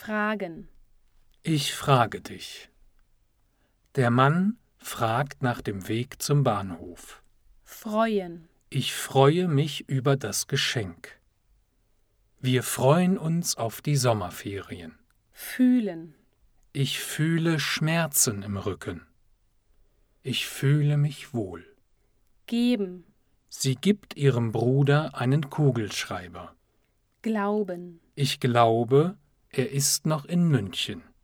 Fragen. Ich frage dich. Der Mann fragt nach dem Weg zum Bahnhof. Freuen. Ich freue mich über das Geschenk. Wir freuen uns auf die Sommerferien. Fühlen. Ich fühle Schmerzen im Rücken. Ich fühle mich wohl. Geben. Sie gibt ihrem Bruder einen Kugelschreiber. Glauben. Ich glaube, er ist noch in München.